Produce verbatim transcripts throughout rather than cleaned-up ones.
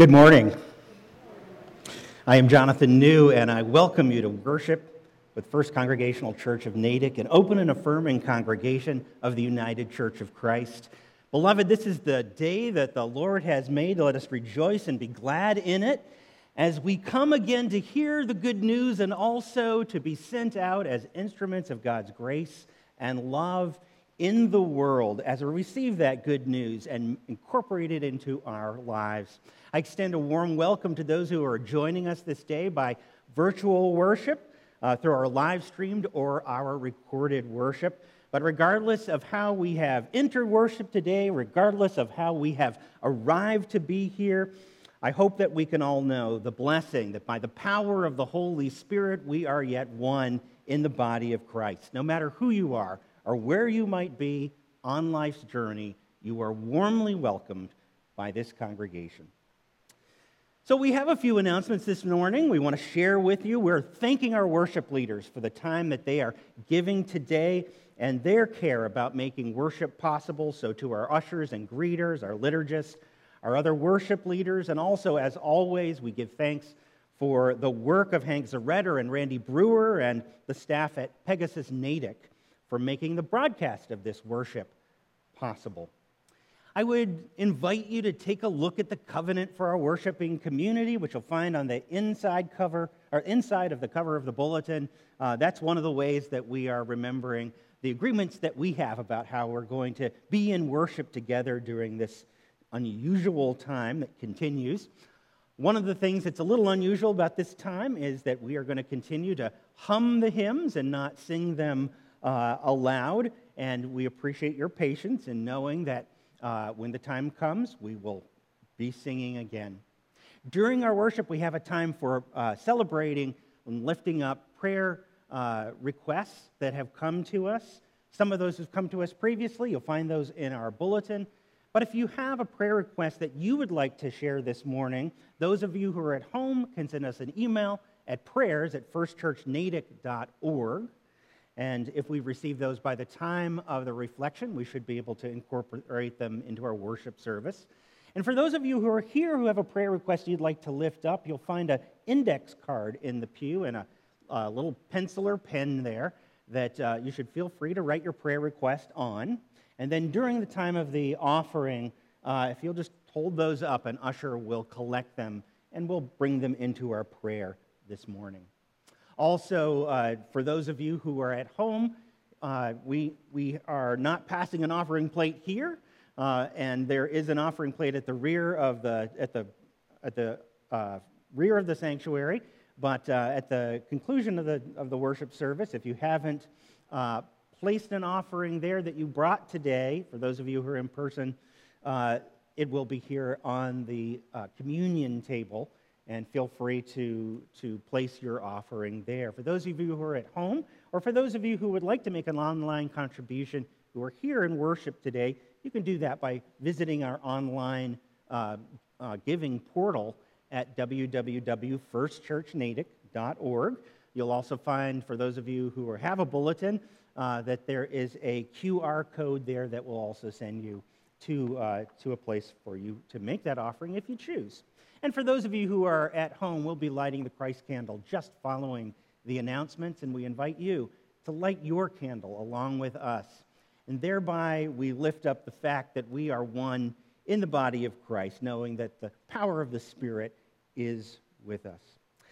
Good morning. I am Jonathan New, and I welcome you to worship with First Congregational Church of Natick, an open and affirming congregation of the United Church of Christ. Beloved, this is the day that the Lord has made. Let us rejoice and be glad in it as we come again to hear the good news and also to be sent out as instruments of God's grace and love in the world as we receive that good news and incorporate it into our lives. I extend a warm welcome to those who are joining us this day by virtual worship uh, through our live streamed or our recorded worship. But regardless of how we have entered worship today, regardless of how we have arrived to be here, I hope that we can all know the blessing that by the power of the Holy Spirit, we are yet one in the body of Christ. No matter who you are or where you might be on life's journey, you are warmly welcomed by this congregation. So we have a few announcements this morning we want to share with you. We're thanking our worship leaders for the time that they are giving today and their care about making worship possible. So to our ushers and greeters, our liturgists, our other worship leaders, and also, as always, we give thanks for the work of Hank Zaretter and Randy Brewer and the staff at Pegasus Natick for making the broadcast of this worship possible. I would invite you to take a look at the covenant for our worshiping community, which you'll find on the inside cover or inside of the cover of the bulletin. Uh, that's one of the ways that we are remembering the agreements that we have about how we're going to be in worship together during this unusual time that continues. One of the things that's a little unusual about this time is that we are going to continue to hum the hymns and not sing them uh, aloud, and we appreciate your patience in knowing that Uh, when the time comes, we will be singing again. During our worship, we have a time for uh, celebrating and lifting up prayer uh, requests that have come to us. Some of those have come to us previously. You'll find those in our bulletin. But if you have a prayer request that you would like to share this morning, those of you who are at home can send us an email at prayers at first church natick dot org. And if we receive those by the time of the reflection, we should be able to incorporate them into our worship service. And for those of you who are here who have a prayer request you'd like to lift up, you'll find an index card in the pew and a, a little pencil or pen there that uh, you should feel free to write your prayer request on. And then during the time of the offering, uh, if you'll just hold those up, an usher will collect them and we'll bring them into our prayer this morning. Also, uh, for those of you who are at home, uh, we we are not passing an offering plate here, uh, and there is an offering plate at the rear of the at the at the uh, rear of the sanctuary. But uh, at the conclusion of the of the worship service, if you haven't uh, placed an offering there that you brought today, for those of you who are in person, uh, it will be here on the uh, communion table. And feel free to, to place your offering there. For those of you who are at home, or for those of you who would like to make an online contribution who are here in worship today, you can do that by visiting our online uh, uh, giving portal at w w w dot first church natick dot org. You'll also find, for those of you who are, have a bulletin, uh, that there is a Q R code there that will also send you to, uh, to a place for you to make that offering if you choose. And for those of you who are at home, we'll be lighting the Christ candle just following the announcements, and we invite you to light your candle along with us. And thereby, we lift up the fact that we are one in the body of Christ, knowing that the power of the Spirit is with us.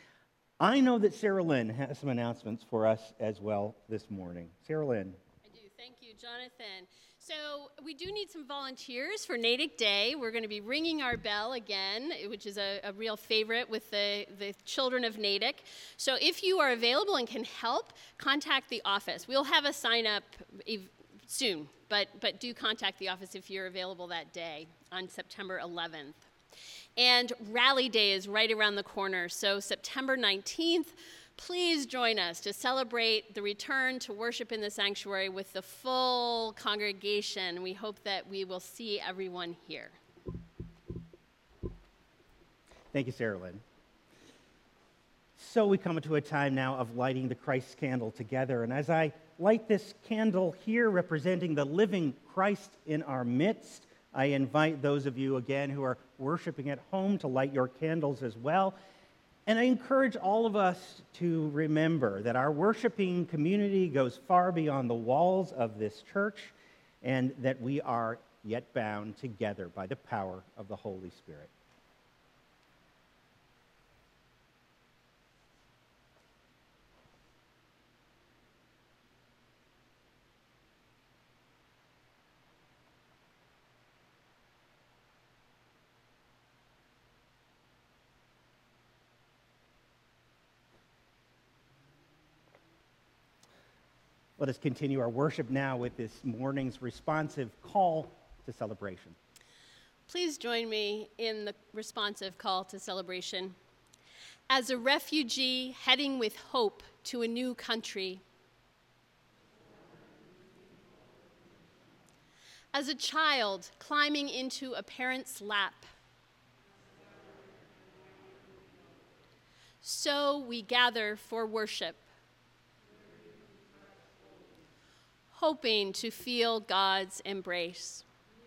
I know that Sarah Lynn has some announcements for us as well this morning. Sarah Lynn. I do. Thank you, Jonathan. So we do need some volunteers for Natick Day. We're going to be ringing our bell again, which is a, a real favorite with the, the children of Natick. So if you are available and can help, contact the office. We'll have a sign up soon, but, but do contact the office if you're available that day on September eleventh. And Rally Day is right around the corner, so September nineteenth, please join us to celebrate the return to worship in the sanctuary with the full congregation. We hope that we will see everyone here. Thank you, Sarah Lynn. So we come to a time now of lighting the Christ candle together. And as I light this candle here representing the living Christ in our midst, I invite those of you, again, who are worshiping at home to light your candles as well. And I encourage all of us to remember that our worshiping community goes far beyond the walls of this church, and that we are yet bound together by the power of the Holy Spirit. Let us continue our worship now with this morning's responsive call to celebration. Please join me in the responsive call to celebration. As a refugee heading with hope to a new country, as a child climbing into a parent's lap, so we gather for worship, hoping to feel God's embrace.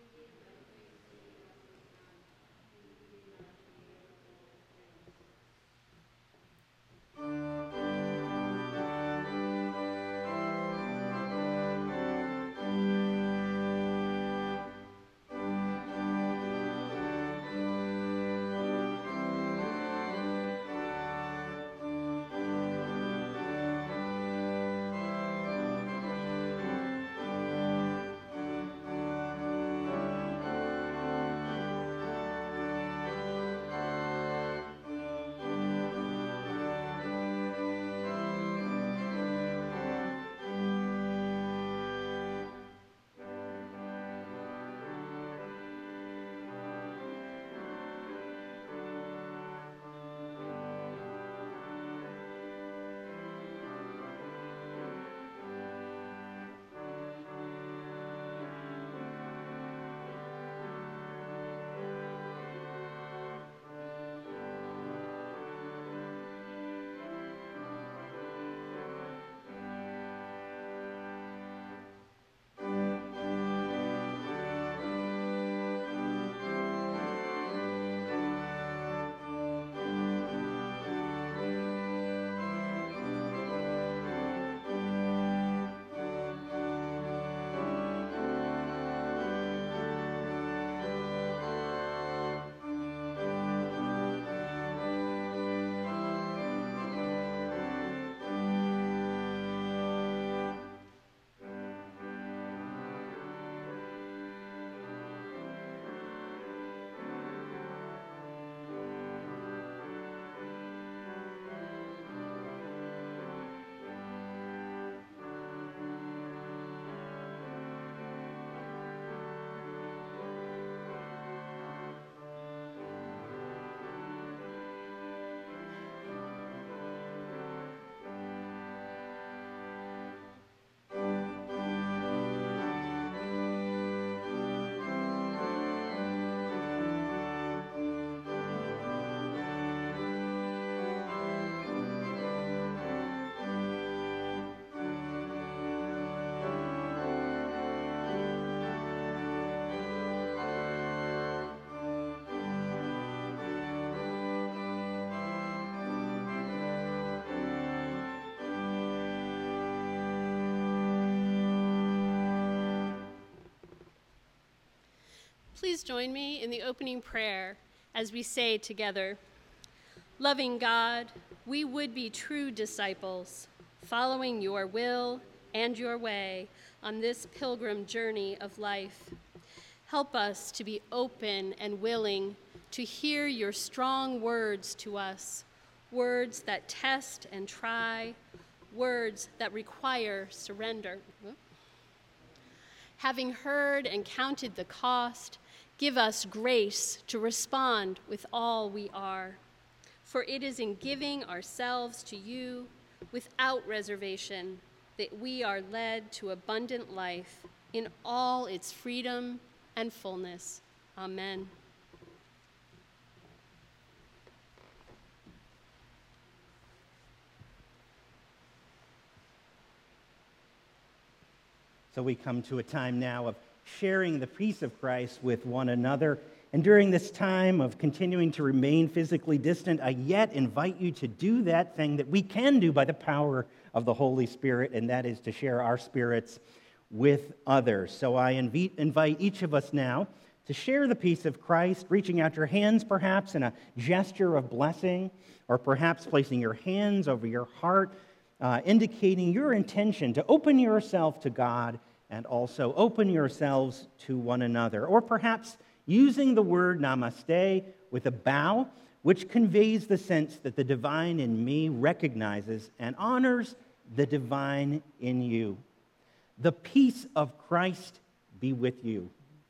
Please join me in the opening prayer as we say together, "Loving God, we would be true disciples, following your will and your way on this pilgrim journey of life. Help us to be open and willing to hear your strong words to us, words that test and try, words that require surrender. Having heard and counted the cost, give us grace to respond with all we are. For it is in giving ourselves to you without reservation that we are led to abundant life in all its freedom and fullness. Amen." So we come to a time now of sharing the peace of Christ with one another. And during this time of continuing to remain physically distant, I yet invite you to do that thing that we can do by the power of the Holy Spirit, and that is to share our spirits with others. So I invite, invite each of us now to share the peace of Christ, reaching out your hands perhaps in a gesture of blessing, or perhaps placing your hands over your heart, uh, indicating your intention to open yourself to God and also open yourselves to one another. Or perhaps using the word namaste with a bow, which conveys the sense that the divine in me recognizes and honors the divine in you. The peace of Christ be with you.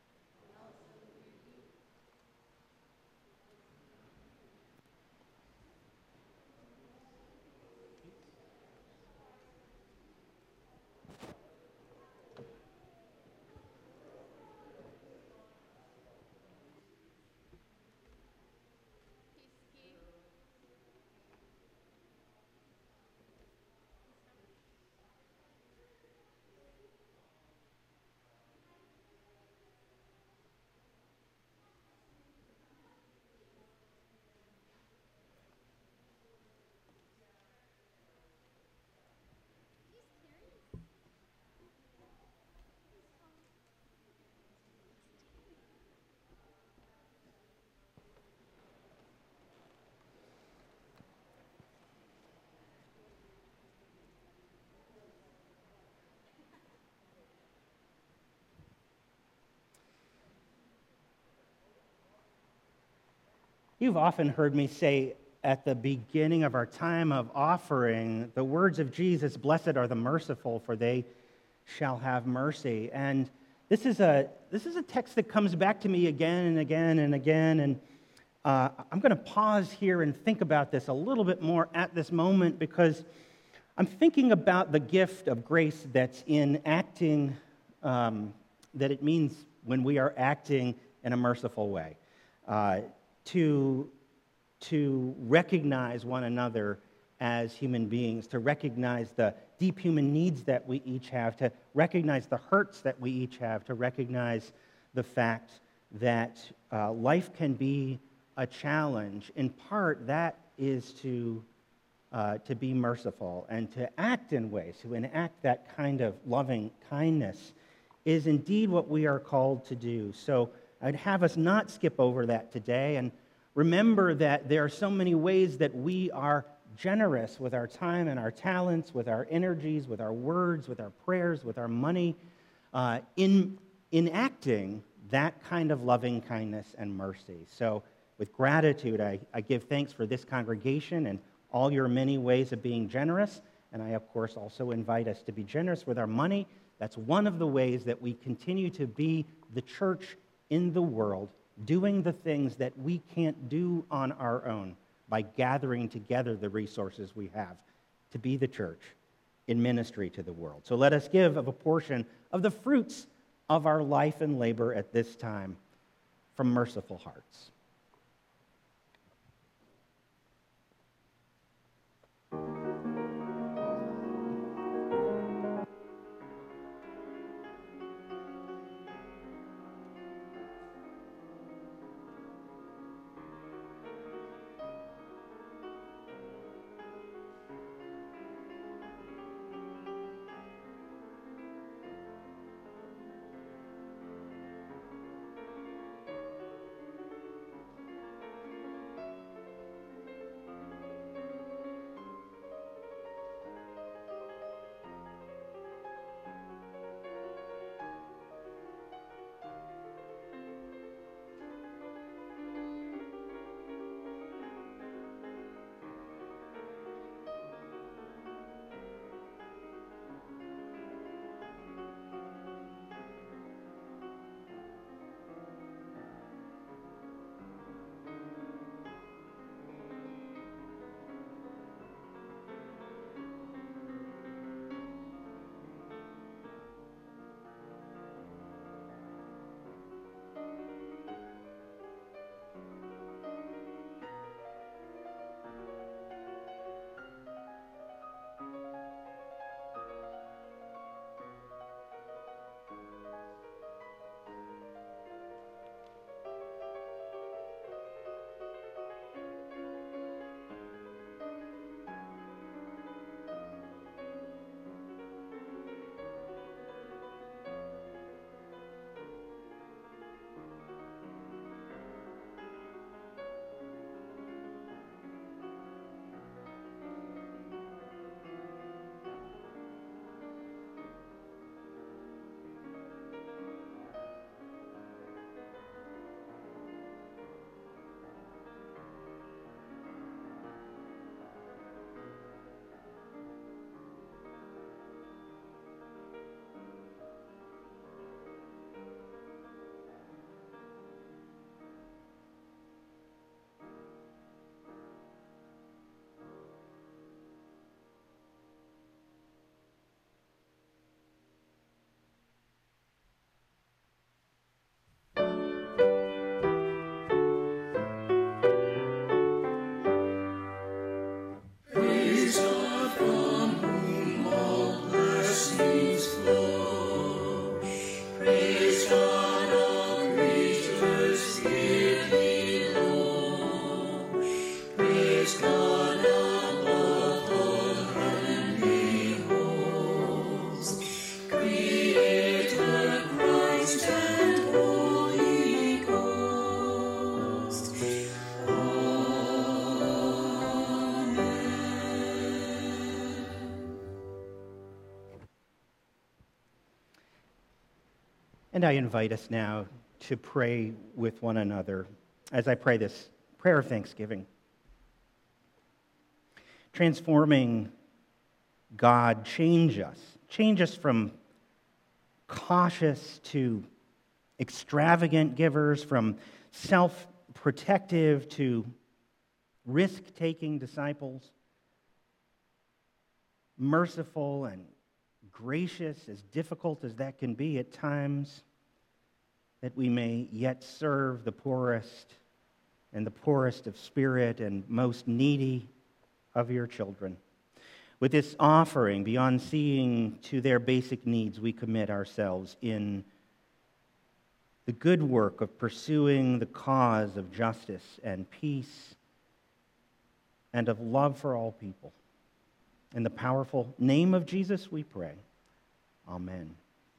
You've often heard me say at the beginning of our time of offering the words of Jesus, "Blessed are the merciful, for they shall have mercy." And this is a this is a text that comes back to me again and again and again. And uh, I'm going to pause here and think about this a little bit more at this moment, because I'm thinking about the gift of grace that's in acting, um, that it means when we are acting in a merciful way. Uh, to, to recognize one another as human beings, to recognize the deep human needs that we each have, to recognize the hurts that we each have, to recognize the fact that uh, life can be a challenge. In part, that is to, uh, to be merciful and to act in ways, to enact that kind of loving kindness is indeed what we are called to do. So I'd have us not skip over that today, and remember that there are so many ways that we are generous with our time and our talents, with our energies, with our words, with our prayers, with our money, uh, in enacting that kind of loving kindness and mercy. So with gratitude, I, I give thanks for this congregation and all your many ways of being generous, and I, of course, also invite us to be generous with our money. That's one of the ways that we continue to be the church in the world, doing the things that we can't do on our own by gathering together the resources we have to be the church in ministry to the world. So let us give of a portion of the fruits of our life and labor at this time from merciful hearts. And I invite us now to pray with one another as I pray this prayer of thanksgiving. Transforming God, change us. Change us from cautious to extravagant givers, from self-protective to risk-taking disciples, merciful and gracious, as difficult as that can be at times, that we may yet serve the poorest and the poorest of spirit and most needy of your children. With this offering, beyond seeing to their basic needs, we commit ourselves in the good work of pursuing the cause of justice and peace and of love for all people. In the powerful name of Jesus we pray. Amen.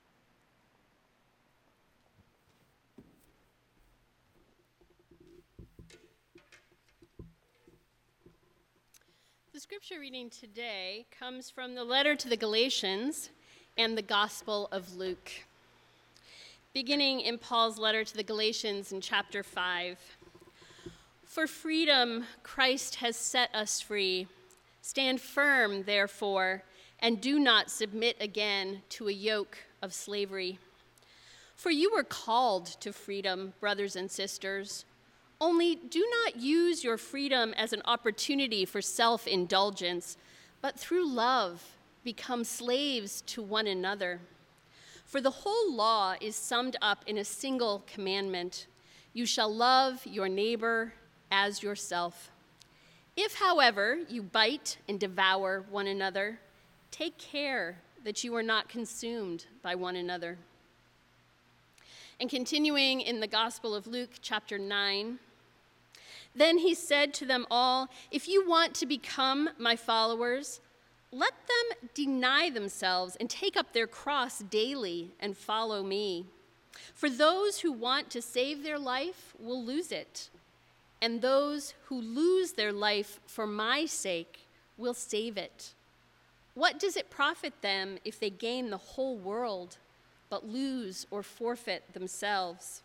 The scripture reading today comes from the letter to the Galatians and the Gospel of Luke. Beginning in Paul's letter to the Galatians in chapter five. For freedom Christ has set us free. Stand firm, therefore, and do not submit again to a yoke of slavery. For you were called to freedom, brothers and sisters. Only do not use your freedom as an opportunity for self-indulgence, but through love become slaves to one another. For the whole law is summed up in a single commandment: you shall love your neighbor as yourself. If, however, you bite and devour one another, take care that you are not consumed by one another. And continuing in the Gospel of Luke, chapter nine, then he said to them all, if you want to become my followers, let them deny themselves and take up their cross daily and follow me. For those who want to save their life will lose it, and those who lose their life for my sake will save it. What does it profit them if they gain the whole world, but lose or forfeit themselves?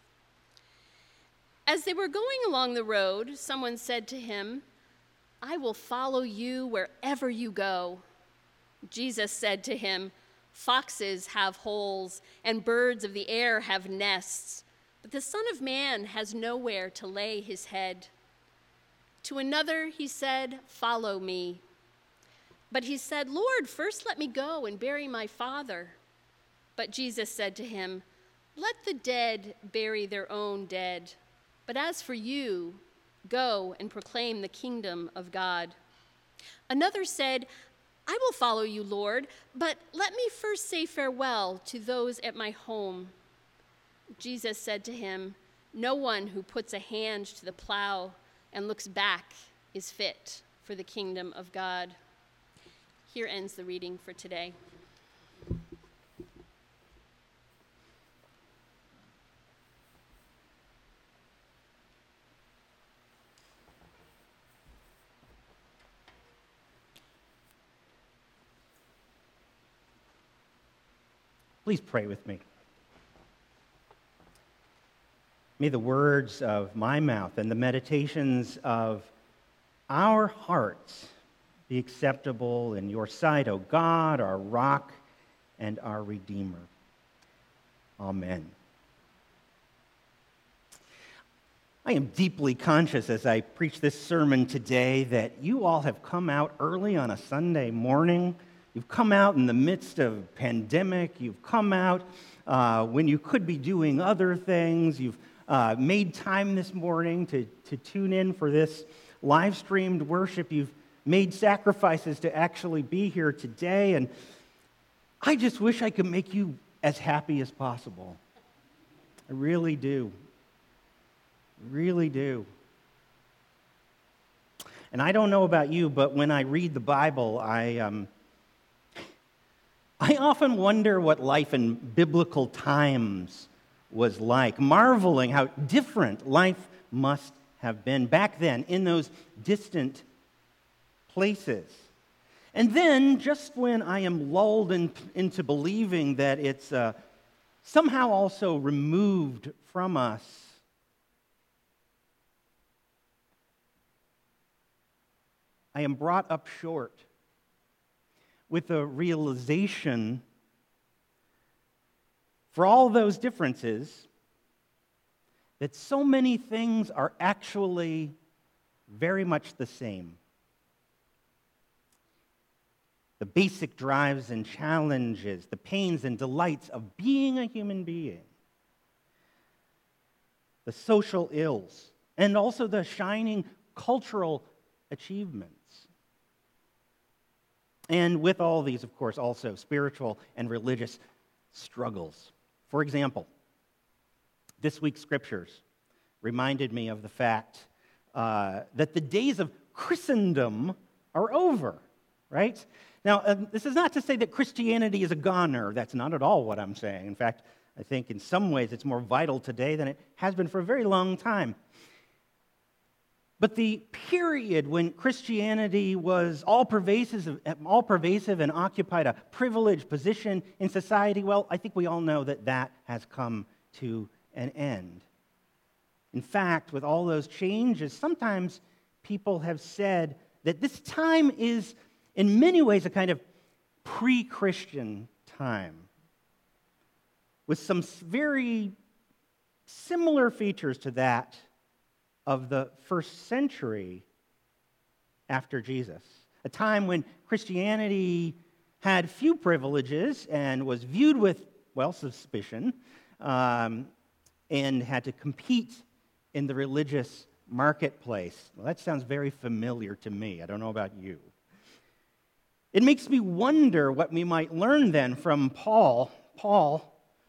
As they were going along the road, someone said to him, I will follow you wherever you go. Jesus said to him, foxes have holes, and birds of the air have nests, but the Son of Man has nowhere to lay his head. To another he said, follow me. But he said, Lord, first let me go and bury my father. But Jesus said to him, let the dead bury their own dead. But as for you, go and proclaim the kingdom of God. Another said, I will follow you, Lord, but let me first say farewell to those at my home. Jesus said to him, no one who puts a hand to the plow and looks back is fit for the kingdom of God. Here ends the reading for today. Please pray with me. May the words of my mouth and the meditations of our hearts be acceptable in your sight, O God, our rock and our Redeemer. Amen. I am deeply conscious as I preach this sermon today that you all have come out early on a Sunday morning. You've come out in the midst of a pandemic. You've come out uh, when you could be doing other things. You've uh, made time this morning to, to tune in for this live-streamed worship. You've made sacrifices to actually be here today. And I just wish I could make you as happy as possible. I really do. I really do. And I don't know about you, but when I read the Bible, I... Um, I often wonder what life in biblical times was like, marveling how different life must have been back then in those distant places. And then, just when I am lulled in, into believing that it's a somehow also removed from us I am brought up short with the realization, for all those differences, that so many things are actually very much the same. The basic drives and challenges, the pains and delights of being a human being, the social ills, and also the shining cultural achievements. And with all these, of course, also spiritual and religious struggles. For example, this week's scriptures reminded me of the fact uh, that the days of Christendom are over, right? Now, uh, this is not to say that Christianity is a goner. That's not at all what I'm saying. In fact, I think in some ways it's more vital today than it has been for a very long time. But the period when Christianity was all pervasive, all pervasive and occupied a privileged position in society, well, I think we all know that that has come to an end. In fact, with all those changes, sometimes people have said that this time is, in many ways, a kind of pre-Christian time, with some very similar features to that of the first century after Jesus, a time when Christianity had few privileges and was viewed with, well, suspicion, um, and had to compete in the religious marketplace. Well, that sounds very familiar to me. I don't know about you. It makes me wonder what we might learn then from Paul. Paul,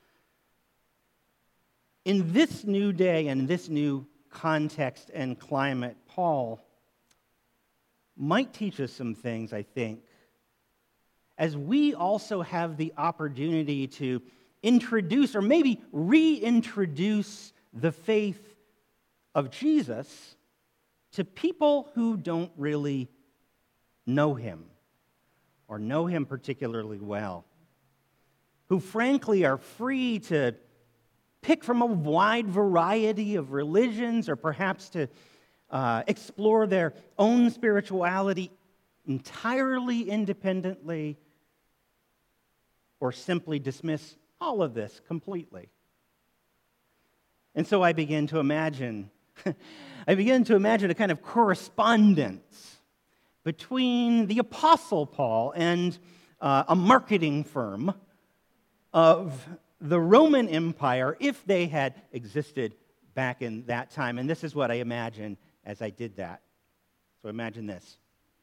in this new day and this new context and climate, Paul might teach us some things, I think, as we also have the opportunity to introduce or maybe reintroduce the faith of Jesus to people who don't really know him or know him particularly well, who frankly are free to pick from a wide variety of religions, or perhaps to uh, explore their own spirituality entirely independently, or simply dismiss all of this completely. And so I begin to imagine, I begin to imagine a kind of correspondence between the Apostle Paul and uh, a marketing firm of the Roman Empire, if they had existed back in that time. And this is what I imagine as I did that. So imagine this.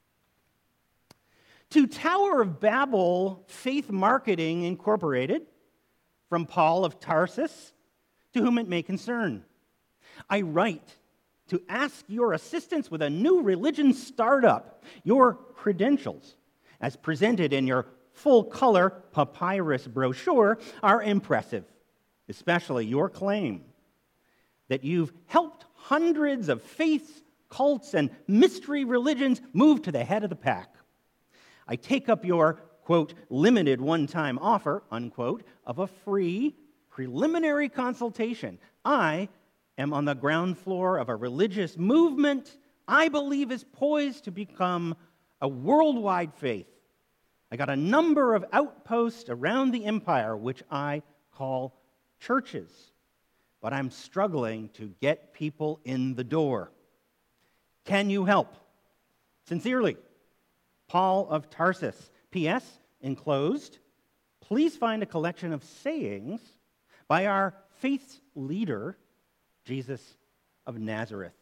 To Tower of Babel Faith Marketing Incorporated, from Paul of Tarsus, to whom it may concern, I write to ask your assistance with a new religion startup. Your credentials, as presented in your full-color papyrus brochure, are impressive, especially your claim that you've helped hundreds of faiths, cults, and mystery religions move to the head of the pack. I take up your, quote, limited one-time offer, unquote, of a free preliminary consultation. I am on the ground floor of a religious movement I believe is poised to become a worldwide faith. I got a number of outposts around the empire, which I call churches. But I'm struggling to get people in the door. Can you help? Sincerely, Paul of Tarsus. P S. Enclosed, please find a collection of sayings by our faith leader, Jesus of Nazareth.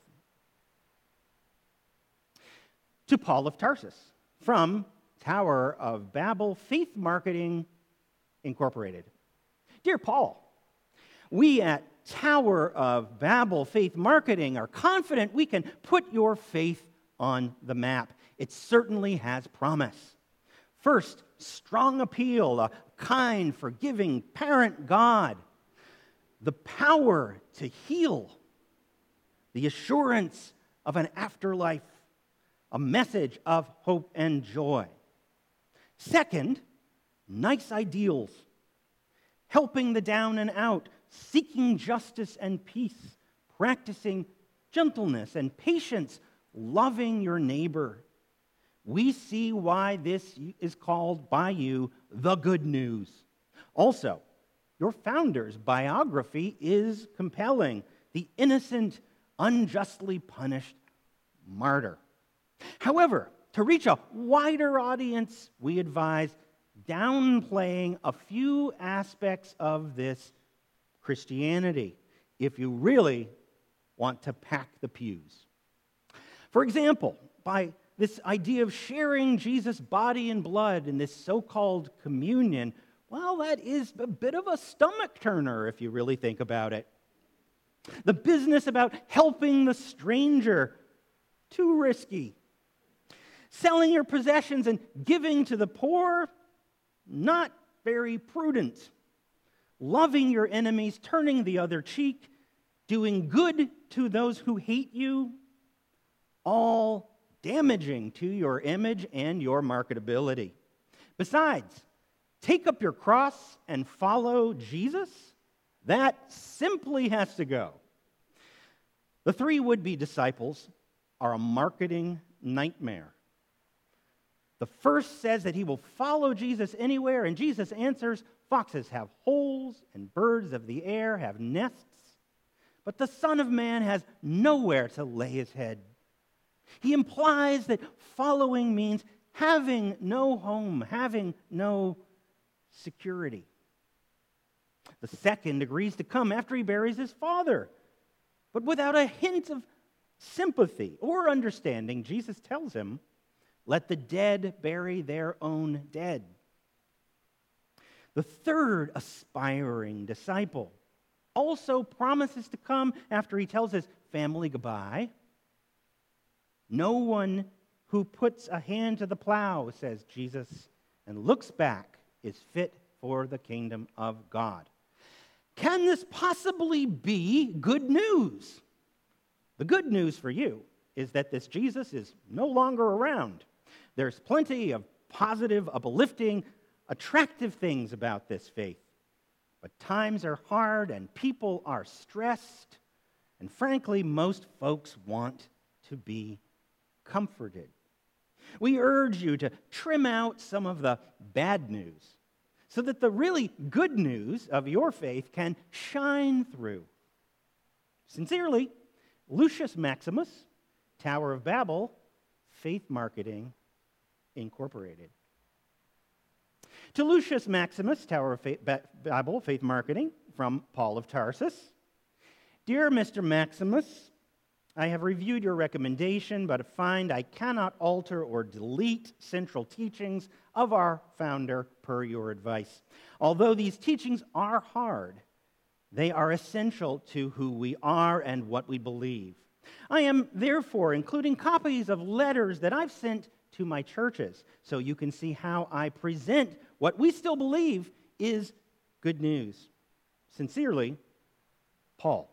To Paul of Tarsus, from Tower of Babel Faith Marketing Incorporated. Dear Paul, we at Tower of Babel Faith Marketing are confident we can put your faith on the map. It certainly has promise. First, strong appeal, a kind, forgiving parent God, the power to heal, the assurance of an afterlife, a message of hope and joy. Second, nice ideals, helping the down and out, seeking justice and peace, practicing gentleness and patience, loving your neighbor. We see why this is called by you the good news. Also, your founder's biography is compelling. The innocent, unjustly punished martyr. However, to reach a wider audience, we advise downplaying a few aspects of this Christianity if you really want to pack the pews. For example, by this idea of sharing Jesus' body and blood in this so-called communion, well, that is a bit of a stomach turner if you really think about it. The business about helping the stranger, too risky. Selling your possessions and giving to the poor, not very prudent. Loving your enemies, turning the other cheek, doing good to those who hate you, all damaging to your image and your marketability. Besides, take up your cross and follow Jesus? That simply has to go. The three would-be disciples are a marketing nightmare. The first says that he will follow Jesus anywhere, and Jesus answers, foxes have holes and birds of the air have nests, but the Son of Man has nowhere to lay his head. He implies that following means having no home, having no security. The second agrees to come after he buries his father, but without a hint of sympathy or understanding, Jesus tells him, let the dead bury their own dead. The third aspiring disciple also promises to come after he tells his family goodbye. No one who puts a hand to the plow, says Jesus, and looks back is fit for the kingdom of God. Can this possibly be good news? The good news for you is that this Jesus is no longer around. There's plenty of positive, uplifting, attractive things about this faith. But times are hard and people are stressed. And frankly, most folks want to be comforted. We urge you to trim out some of the bad news so that the really good news of your faith can shine through. Sincerely, Lucius Maximus, Tower of Babel, Faith Marketing Incorporated. To Lucius Maximus, Tower of Faith, Babel, Faith Marketing, from Paul of Tarsus. Dear Mister Maximus, I have reviewed your recommendation, but find I cannot alter or delete central teachings of our founder per your advice. Although these teachings are hard, they are essential to who we are and what we believe. I am therefore including copies of letters that I've sent to my churches, so you can see how I present what we still believe is good news. Sincerely, Paul.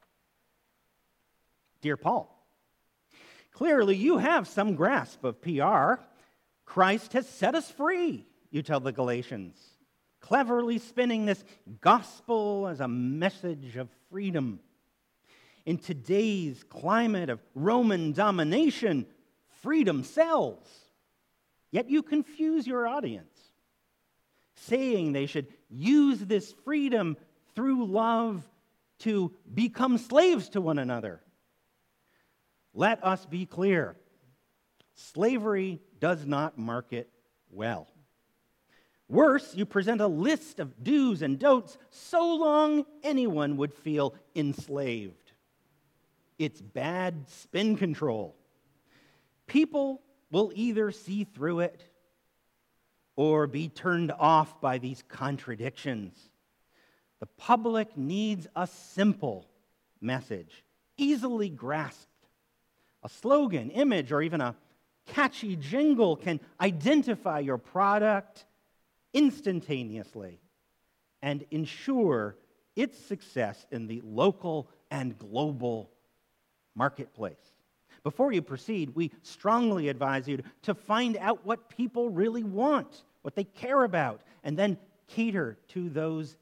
Dear Paul, clearly you have some grasp of P R. Christ has set us free, you tell the Galatians, cleverly spinning this gospel as a message of freedom. In today's climate of Roman domination, freedom sells. Yet you confuse your audience, saying they should use this freedom through love to become slaves to one another. Let us be clear. Slavery does not market well. Worse, you present a list of do's and don'ts so long anyone would feel enslaved. It's bad spin control. People will either see through it or be turned off by these contradictions. The public needs a simple message, easily grasped. A slogan, image, or even a catchy jingle can identify your product instantaneously and ensure its success in the local and global marketplace. Before you proceed, we strongly advise you to find out what people really want, what they care about, and then cater to those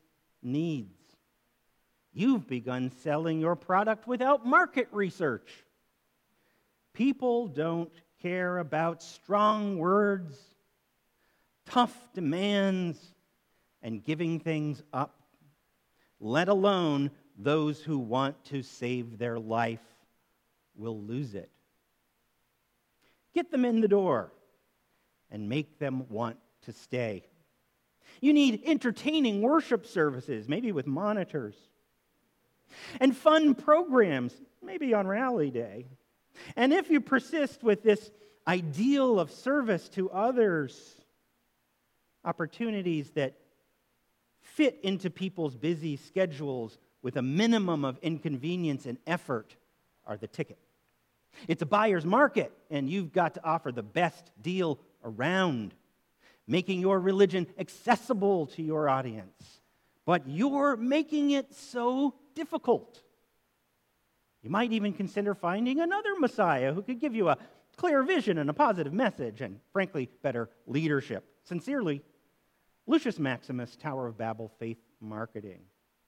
needs. You've begun selling your product without market research. People don't care about strong words, tough demands, and giving things up, let alone those who want to save their life will lose it. Get them in the door and make them want to stay. You need entertaining worship services, maybe with monitors, and fun programs, maybe on rally day. And if you persist with this ideal of service to others, opportunities that fit into people's busy schedules with a minimum of inconvenience and effort are the ticket. It's a buyer's market, and you've got to offer the best deal around, making your religion accessible to your audience. But you're making it so difficult. You might even consider finding another Messiah who could give you a clear vision and a positive message, and frankly, better leadership. Sincerely, Lucius Maximus, Tower of Babel Faith Marketing.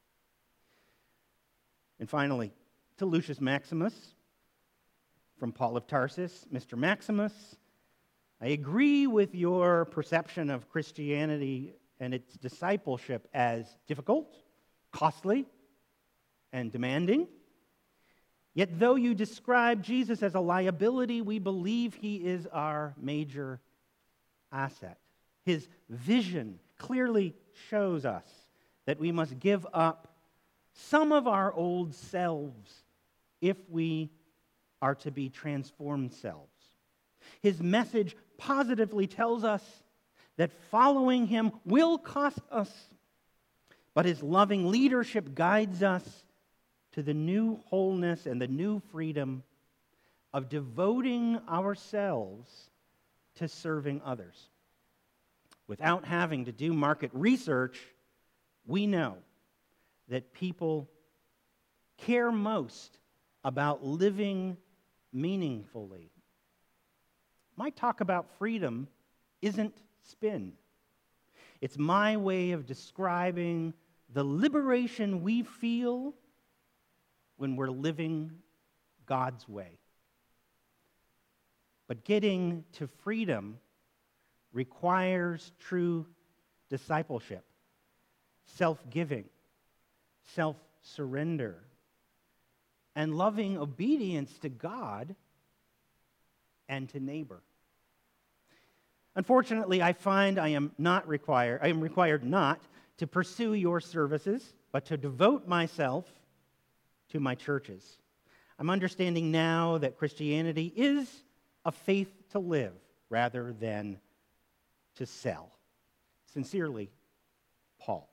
And finally, to Lucius Maximus, from Paul of Tarsus, Mister Maximus, I agree with your perception of Christianity and its discipleship as difficult, costly, and demanding. Yet though you describe Jesus as a liability, we believe he is our major asset. His vision clearly shows us that we must give up some of our old selves if we are to be transformed selves. His message positively tells us that following him will cost us, but his loving leadership guides us to the new wholeness and the new freedom of devoting ourselves to serving others. Without having to do market research, we know that people care most about living meaningfully. My talk about freedom isn't spin. It's my way of describing the liberation we feel when we're living God's way. But getting to freedom requires true discipleship, self-giving, self-surrender, and loving obedience to God and to neighbor. Unfortunately, I find I am not required, I am required not to pursue your services, but to devote myself to my churches. I'm understanding now that Christianity is a faith to live rather than to sell. Sincerely, Paul.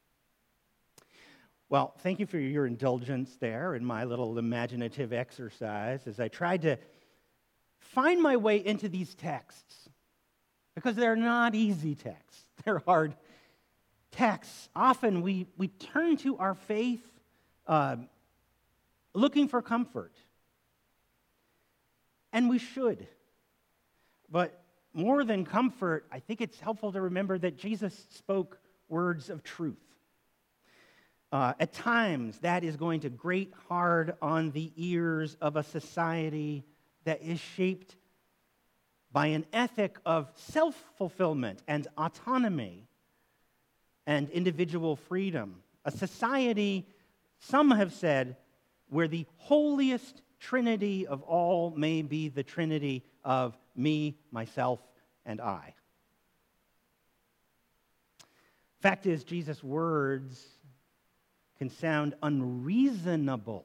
Well, thank you for your indulgence there in my little imaginative exercise as I tried to find my way into these texts, because they're not easy texts. They're hard texts. Often we, we turn to our faith uh, looking for comfort. And we should. But more than comfort, I think it's helpful to remember that Jesus spoke words of truth. Uh, at times, that is going to grate hard on the ears of a society that is shaped by an ethic of self-fulfillment and autonomy and individual freedom. A society, some have said, where the holiest trinity of all may be the trinity of me, myself, and I. Fact is, Jesus' words can sound unreasonable,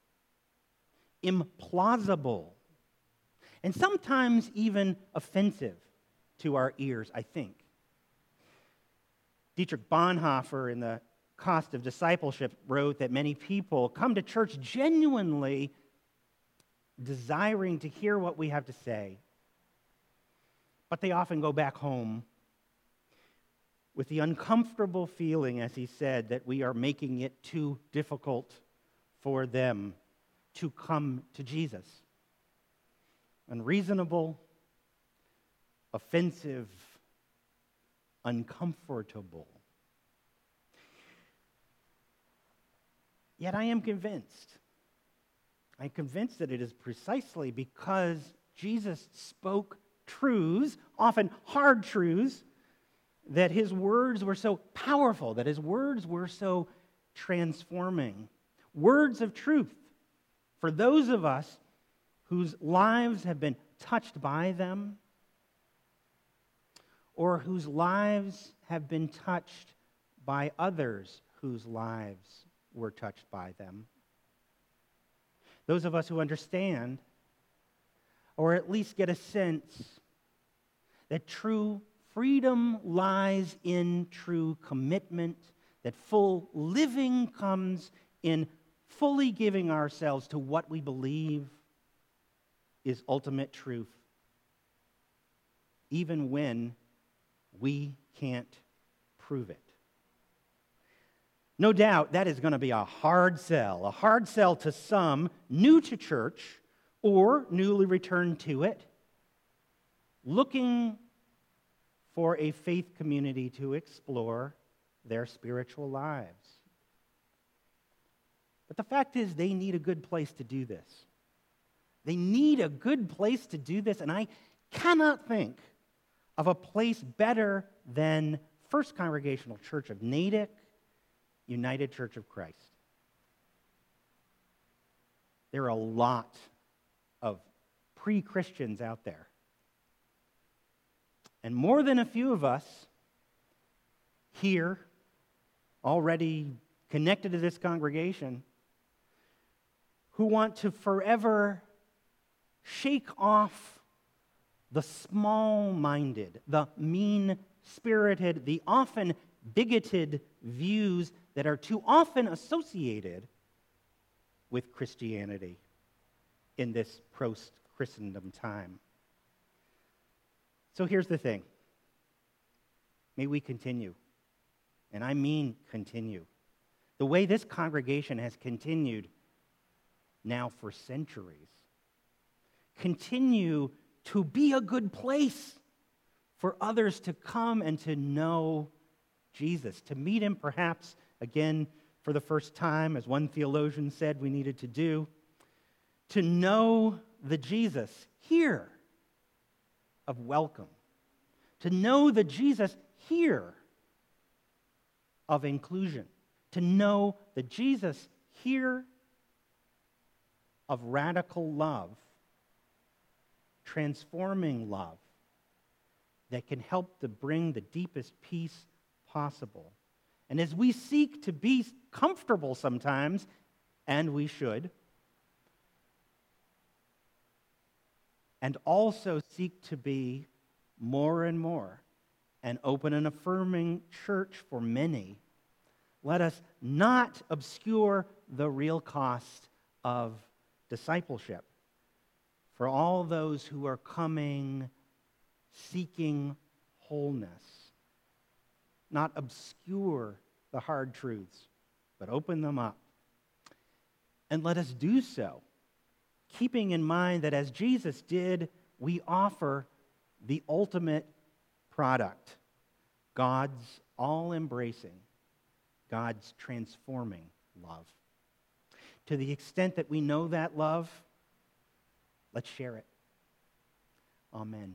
implausible, and sometimes even offensive to our ears, I think. Dietrich Bonhoeffer, in The Cost of Discipleship, wrote that many people come to church genuinely desiring to hear what we have to say, but they often go back home with the uncomfortable feeling, as he said, that we are making it too difficult for them to come to Jesus. Unreasonable, offensive, uncomfortable. Yet I am convinced. I'm convinced that it is precisely because Jesus spoke truths, often hard truths, that his words were so powerful, that his words were so transforming. Words of truth for those of us whose lives have been touched by them, or whose lives have been touched by others whose lives were touched by them. Those of us who understand, or at least get a sense, that true freedom lies in true commitment, that full living comes in fully giving ourselves to what we believe is ultimate truth, even when we can't prove it. No doubt that is going to be a hard sell, a hard sell to some new to church or newly returned to it, looking for a faith community to explore their spiritual lives. But the fact is, they need a good place to do this. They need a good place to do this, and I cannot think of a place better than First Congregational Church of Natick, United Church of Christ. There are a lot of pre-Christians out there. And more than a few of us here, already connected to this congregation, who want to forever shake off the small-minded, the mean-spirited, the often bigoted views that are too often associated with Christianity in this post-Christendom time. So here's the thing. May we continue, and I mean continue, the way this congregation has continued now for centuries. Continue to be a good place for others to come and to know Jesus, to meet him perhaps again for the first time, as one theologian said we needed to do, to know the Jesus here of welcome, to know the Jesus here of inclusion, to know the Jesus here of radical love, transforming love that can help to bring the deepest peace possible. And as we seek to be comfortable sometimes, and we should, and also seek to be more and more an open and affirming church for many, let us not obscure the real cost of discipleship for all those who are coming seeking wholeness. Not obscure the hard truths, but open them up. And let us do so, keeping in mind that as Jesus did, we offer the ultimate product, God's all-embracing, God's transforming love. To the extent that we know that love, let's share it. Amen.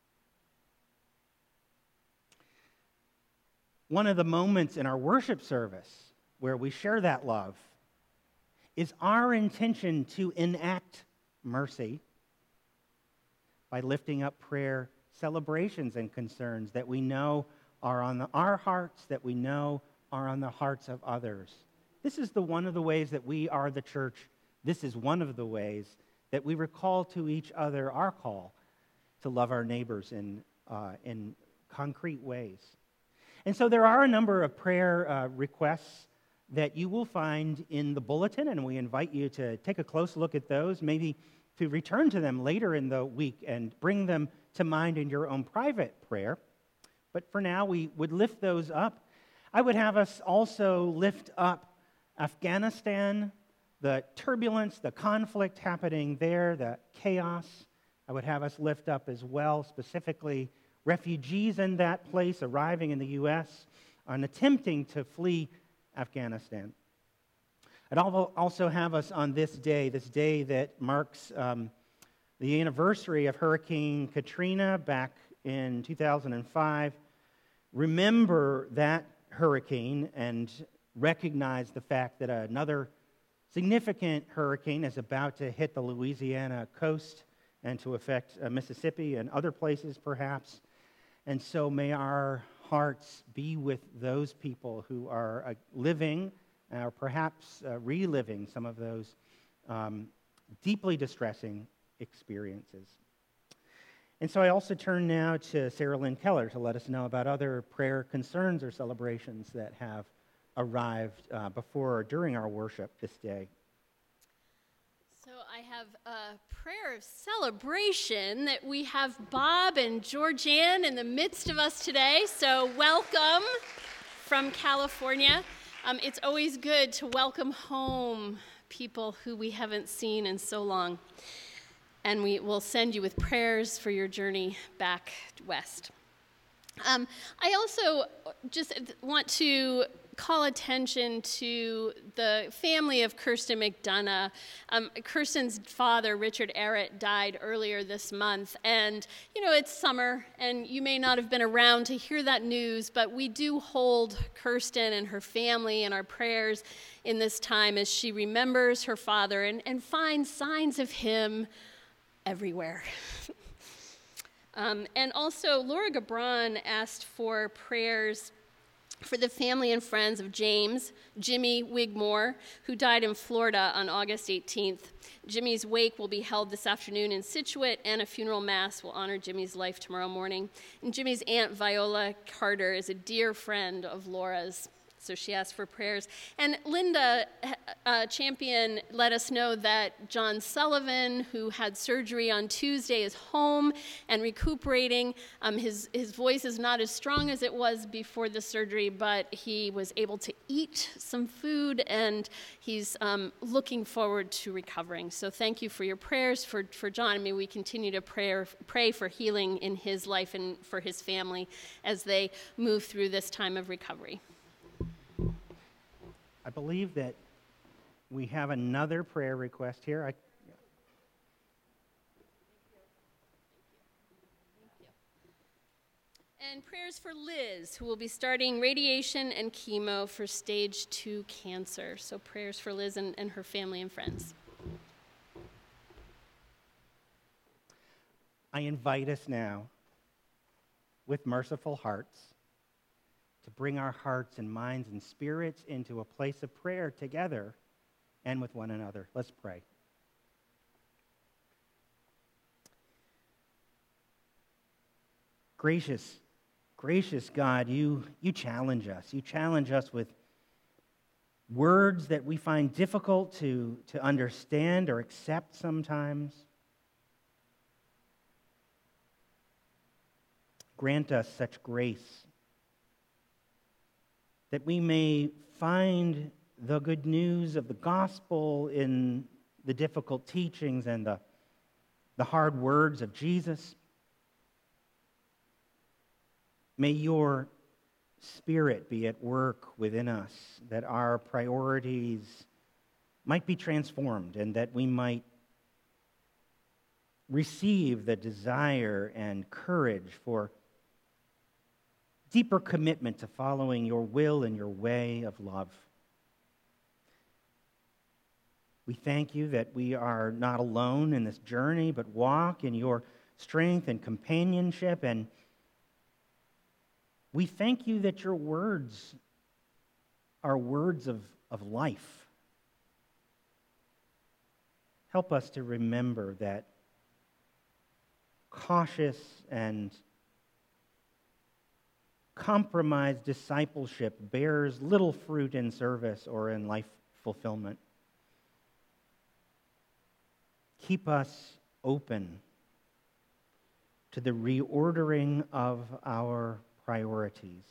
One of the moments in our worship service where we share that love is our intention to enact mercy by lifting up prayer celebrations and concerns that we know are on the, our hearts, that we know are on the hearts of others. This is the one of the ways that we are the church. This is one of the ways that we recall to each other our call to love our neighbors in, uh, in concrete ways. And so there are a number of prayer uh, requests that you will find in the bulletin, and we invite you to take a close look at those, maybe to return to them later in the week and bring them to mind in your own private prayer. But for now, we would lift those up. I would have us also lift up Afghanistan, the turbulence, the conflict happening there, the chaos. I would have us lift up as well, specifically refugees in that place arriving in the U S and attempting to flee Afghanistan. I'd al- also have us on this day, this day that marks um, the anniversary of Hurricane Katrina back in two thousand five. Remember that hurricane and recognize the fact that another significant hurricane is about to hit the Louisiana coast and to affect uh, Mississippi and other places perhaps. And so may our hearts be with those people who are uh, living or perhaps uh, reliving some of those um, deeply distressing experiences. And so I also turn now to Sarah Lynn Keller to let us know about other prayer concerns or celebrations that have arrived uh, before or during our worship this day. So I have a prayer of celebration that we have Bob and Georgianne in the midst of us today. So welcome from California. Um, it's always good to welcome home people who we haven't seen in so long. And we will send you with prayers for your journey back west. Um, I also just want to call attention to the family of Kirsten McDonough. Um, Kirsten's father, Richard Arrett, died earlier this month. And, you know, it's summer, and you may not have been around to hear that news, but we do hold Kirsten and her family in our prayers in this time as she remembers her father and, and finds signs of him everywhere. um, and also, Laura Gabron asked for prayers for the family and friends of James, Jimmy Wigmore, who died in Florida on August eighteenth. Jimmy's wake will be held this afternoon in Scituate, and a funeral mass will honor Jimmy's life tomorrow morning. And Jimmy's aunt, Viola Carter, is a dear friend of Laura's, so she asked for prayers. And Linda uh, Champion let us know that John Sullivan, who had surgery on Tuesday, is home and recuperating. Um, his, his voice is not as strong as it was before the surgery, but he was able to eat some food, and he's um, looking forward to recovering. So thank you for your prayers for, for John. And may we continue to pray, pray for healing in his life and for his family as they move through this time of recovery. I believe that we have another prayer request here. I, And prayers for Liz, who will be starting radiation and chemo for stage two cancer. So prayers for Liz and, and her family and friends. I invite us now, with merciful hearts, to bring our hearts and minds and spirits into a place of prayer together and with one another. Let's pray. Gracious, gracious God, you, you challenge us. You challenge us with words that we find difficult to, to understand or accept sometimes. Grant us such grace that we may find the good news of the gospel in the difficult teachings and the, the hard words of Jesus. May your Spirit be at work within us, that our priorities might be transformed and that we might receive the desire and courage for deeper commitment to following your will and your way of love. We thank you that we are not alone in this journey, but walk in your strength and companionship. And we thank you that your words are words of, of life. Help us to remember that cautious and compromised discipleship bears little fruit in service or in life fulfillment. Keep us open to the reordering of our priorities,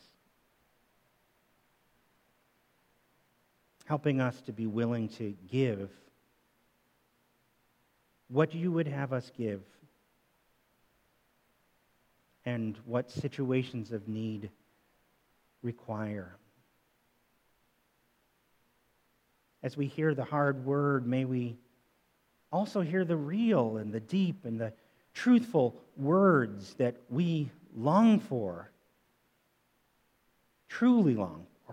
helping us to be willing to give what you would have us give and what situations of need require. as we hear the hard word, may we also hear the real and the deep and the truthful words that we long for, truly long for,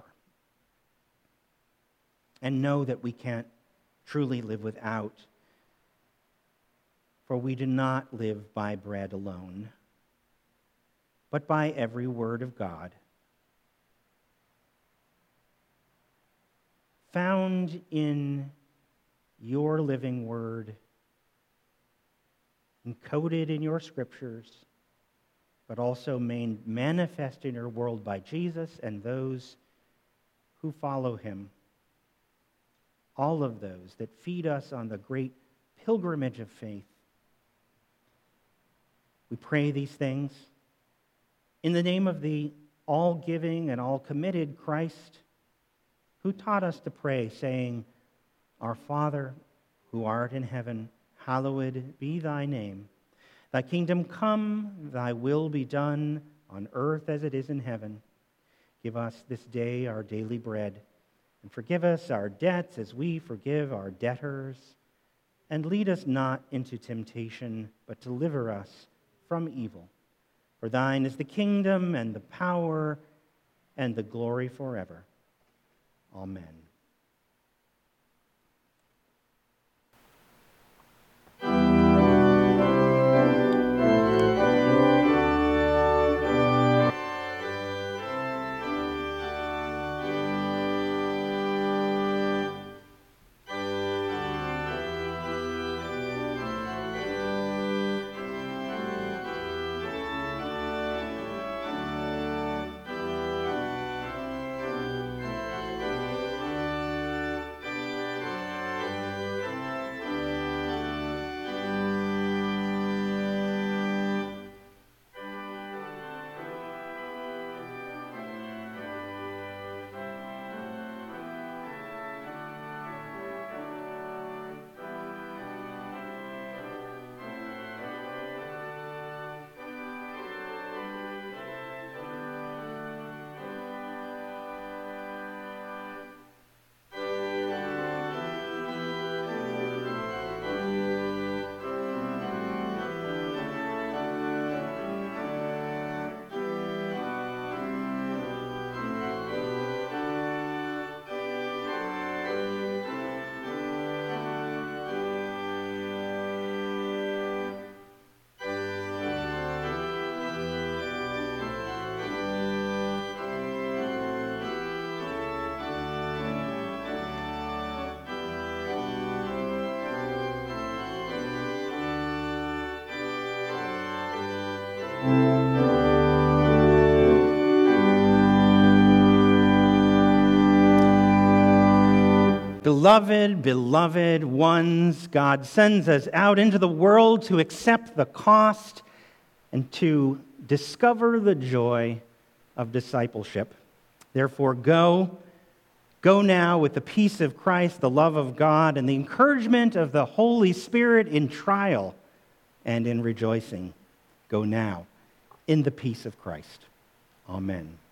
and know that we can't truly live without. For we do not live by bread alone, but by every word of God, found in your living word, encoded in your scriptures, but also made manifest in your world by Jesus and those who follow him. All of those that feed us on the great pilgrimage of faith. We pray these things in the name of the all-giving and all-committed Christ, who taught us to pray, saying, Our Father, who art in heaven, hallowed be thy name. Thy kingdom come, thy will be done on earth as it is in heaven. Give us this day our daily bread, and forgive us our debts as we forgive our debtors. And lead us not into temptation, but deliver us from evil. For thine is the kingdom and the power and the glory forever. Amen. Beloved, beloved ones, God sends us out into the world to accept the cost and to discover the joy of discipleship. Therefore, go, go now with the peace of Christ, the love of God, and the encouragement of the Holy Spirit in trial and in rejoicing. Go now in the peace of Christ. Amen.